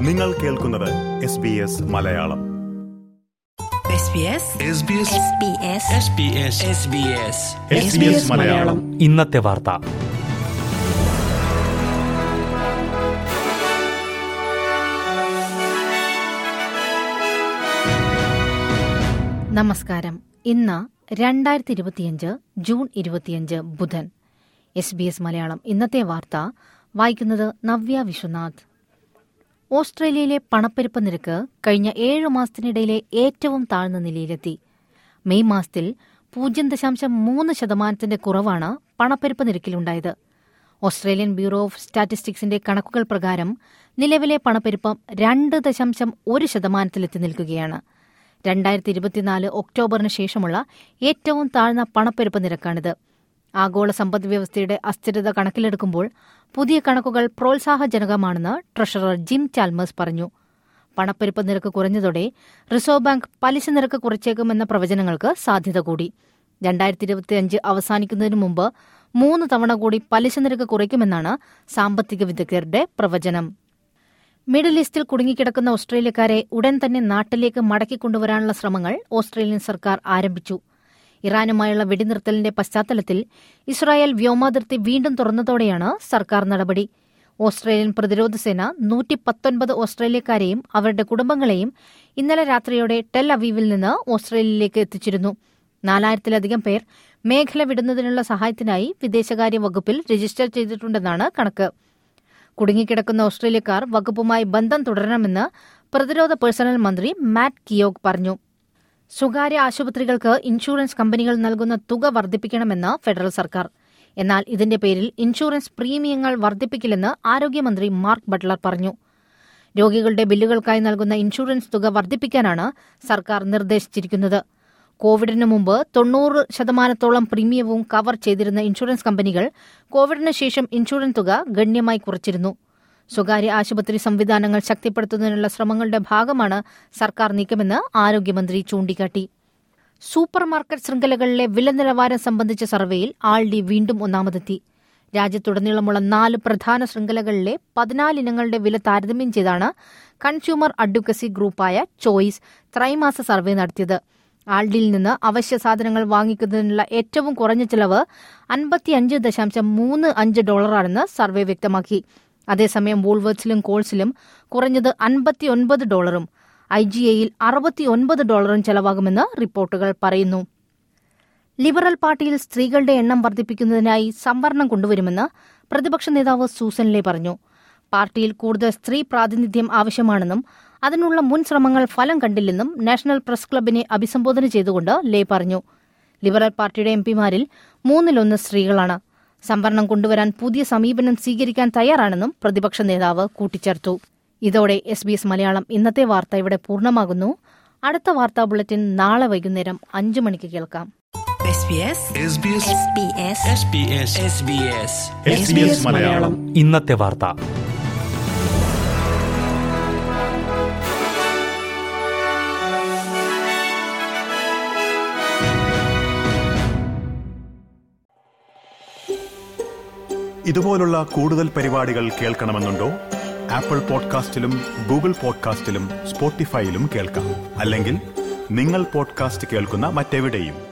നിങ്ങൾ കേൾക്കുന്നത് SBS മലയാളം. മലയാളം ഇന്നത്തെ വാർത്ത. നമസ്കാരം. ഇന്ന് 2025 ജൂൺ 25 ബുധൻ. SBS മലയാളം ഇന്നത്തെ വാർത്ത വായിക്കുന്നത് നവ്യ വിശ്വനാഥ്. ഓസ്ട്രേലിയയിലെ പണപ്പെരുപ്പ നിരക്ക് കഴിഞ്ഞ 7 മാസത്തിനിടയിലെ ഏറ്റവും താഴ്ന്ന നിലയിലെത്തി. മെയ് മാസത്തിൽ 0.3% കുറവാണ് പണപ്പെരുപ്പ നിരക്കിലുണ്ടായത്. ഓസ്ട്രേലിയൻ ബ്യൂറോ ഓഫ് സ്റ്റാറ്റിസ്റ്റിക്സിന്റെ കണക്കുകൾ പ്രകാരം നിലവിലെ പണപ്പെരുപ്പം 2.1% നിൽക്കുകയാണ്. 2024 ഒക്ടോബറിന് ശേഷമുള്ള ഏറ്റവും താഴ്ന്ന പണപ്പെരുപ്പ നിരക്കാണിത്. ആഗോള സമ്പദ്വ്യവസ്ഥയുടെ അസ്ഥിരത കണക്കിലെടുക്കുമ്പോൾ പുതിയ കണക്കുകൾ പ്രോത്സാഹജനകമാണെന്ന് ട്രഷറർ ജിം ചാൽമേഴ്സ് പറഞ്ഞു. പണപ്പെരുപ്പ നിരക്ക് കുറഞ്ഞതോടെ റിസർവ് ബാങ്ക് പലിശ നിരക്ക് കുറച്ചേക്കുമെന്ന പ്രവചനങ്ങൾക്ക് സാധ്യത കൂടി. 2025 അവസാനിക്കുന്നതിന് മുമ്പ് 3 തവണ കൂടി പലിശ നിരക്ക് കുറയ്ക്കുമെന്നാണ് സാമ്പത്തിക വിദഗ്ധരുടെ പ്രവചനം. മിഡിൽ ഈസ്റ്റിൽ കുടുങ്ങിക്കിടക്കുന്ന ഓസ്ട്രേലിയക്കാരെ ഉടൻ തന്നെ നാട്ടിലേക്ക് മടക്കിക്കൊണ്ടുവരാനുള്ള ശ്രമങ്ങൾ ഓസ്ട്രേലിയൻ സർക്കാർ ആരംഭിച്ചു. ഇറാനുമായുള്ള വെടിനിർത്തലിന്റെ പശ്ചാത്തലത്തിൽ ഇസ്രായേൽ വ്യോമാതിർത്തി വീണ്ടും തുറന്നതോടെയാണ് സർക്കാർ നടപടി. ഓസ്ട്രേലിയൻ പ്രതിരോധ സേന 119 ഓസ്ട്രേലിയക്കാരെയും അവരുടെ കുടുംബങ്ങളെയും ഇന്നലെ രാത്രിയോടെ ടെൽ അവീവിൽ നിന്ന് ഓസ്ട്രേലിയയിലേക്ക് എത്തിച്ചിരുന്നു. 4000-ലധികം പേർ മേഖല വിടുന്നതിനുള്ള സഹായത്തിനായി വിദേശകാര്യ വകുപ്പിൽ രജിസ്റ്റർ ചെയ്തിട്ടുണ്ടെന്നാണ് കണക്ക്. കുടുങ്ങിക്കിടക്കുന്ന ഓസ്ട്രേലിയക്കാർ വകുപ്പുമായി ബന്ധം തുടരണമെന്ന് പ്രതിരോധ പേഴ്സണൽ മന്ത്രി മാറ്റ് കിയോഗ് പറഞ്ഞു. സ്വകാര്യ ആശുപത്രികൾക്ക് ഇൻഷുറൻസ് കമ്പനികൾ നൽകുന്ന തുക വർദ്ധിപ്പിക്കണമെന്ന് ഫെഡറൽ സർക്കാർ. എന്നാൽ ഇതിന്റെ പേരിൽ ഇൻഷുറൻസ് പ്രീമിയങ്ങൾ വർദ്ധിപ്പിക്കില്ലെന്ന് ആരോഗ്യമന്ത്രി മാർക്ക് ബട്ട്ലർ പറഞ്ഞു. രോഗികളുടെ ബില്ലുകൾക്കായി നൽകുന്ന ഇൻഷുറൻസ് തുക വർദ്ധിപ്പിക്കാനാണ് സർക്കാർ നിർദ്ദേശിച്ചിരിക്കുന്നത്. കോവിഡിന് മുമ്പ് 90% പ്രീമിയവും കവർ ചെയ്തിരുന്ന ഇൻഷുറൻസ് കമ്പനികൾ കോവിഡിന് ശേഷം ഇൻഷുറൻസ് തുക ഗണ്യമായി കുറച്ചിരുന്നു. സ്വകാര്യ ആശുപത്രി സംവിധാനങ്ങൾ ശക്തിപ്പെടുത്തുന്നതിനുള്ള ശ്രമങ്ങളുടെ ഭാഗമാണ് സർക്കാർ നീക്കമെന്ന് ആരോഗ്യമന്ത്രി ചൂണ്ടിക്കാട്ടി. സൂപ്പർ മാർക്കറ്റ് ശൃംഖലകളിലെ വില നിലവാരം സംബന്ധിച്ച സർവേയിൽ ആൾഡി വീണ്ടും ഒന്നാമതെത്തി. രാജ്യത്തുടനീളമുള്ള 4 പ്രധാന ശൃംഖലകളിലെ 14 ഇനങ്ങളുടെ വില താരതമ്യം ചെയ്താണ് കൺസ്യൂമർ അഡ്വക്കസി ഗ്രൂപ്പായ ചോയ്സ് ത്രൈമാസ സർവേ നടത്തിയത്. ആൾഡിയിൽ നിന്ന് അവശ്യ സാധനങ്ങൾ വാങ്ങിക്കുന്നതിനുള്ള ഏറ്റവും കുറഞ്ഞ ചെലവ് $55.35 സർവേ വ്യക്തമാക്കി. അതേസമയം വോൾവർട്സിലും കോൾസിലും കുറഞ്ഞത് $59, IGAയിൽ $69 ചെലവാകുമെന്ന് റിപ്പോർട്ടുകൾ പറയുന്നു. ലിബറൽ പാർട്ടിയിൽ സ്ത്രീകളുടെ എണ്ണം വർദ്ധിപ്പിക്കുന്നതിനായി സംവരണം കൊണ്ടുവരുമെന്ന് പ്രതിപക്ഷ നേതാവ് സൂസൻ ലേ പറഞ്ഞു. പാർട്ടിയിൽ കൂടുതൽ സ്ത്രീ പ്രാതിനിധ്യം ആവശ്യമാണെന്നും അതിനുള്ള മുൻ ശ്രമങ്ങൾ ഫലം കണ്ടില്ലെന്നും നാഷണൽ പ്രസ് ക്ലബിനെ അഭിസംബോധന ചെയ്തുകൊണ്ട് ലേ പറഞ്ഞു. ലിബറൽ പാർട്ടിയുടെ എംപിമാരിൽ 3-1 സ്ത്രീകളാണ്. സംവരണം കൊണ്ടുവരാൻ പുതിയ സമീപനം സ്വീകരിക്കാൻ തയ്യാറാണെന്നും പ്രതിപക്ഷ നേതാവ് കൂട്ടിച്ചേർത്തു. ഇതോടെ SBS മലയാളം ഇന്നത്തെ വാർത്ത ഇവിടെ പൂർണ്ണമാകുന്നു. അടുത്ത വാർത്താ ബുള്ളറ്റിൻ നാളെ വൈകുന്നേരം 5 മണിക്ക് കേൾക്കാം. ഇന്നത്തെ വാർത്ത. ഇതുപോലുള്ള കൂടുതൽ പരിപാടികൾ കേൾക്കണമെന്നുണ്ടോ? ആപ്പിൾ പോഡ്കാസ്റ്റിലും ഗൂഗിൾ പോഡ്കാസ്റ്റിലും സ്പോട്ടിഫൈയിലും കേൾക്കാം. അല്ലെങ്കിൽ നിങ്ങൾ പോഡ്കാസ്റ്റ് കേൾക്കുന്ന മറ്റെവിടെയും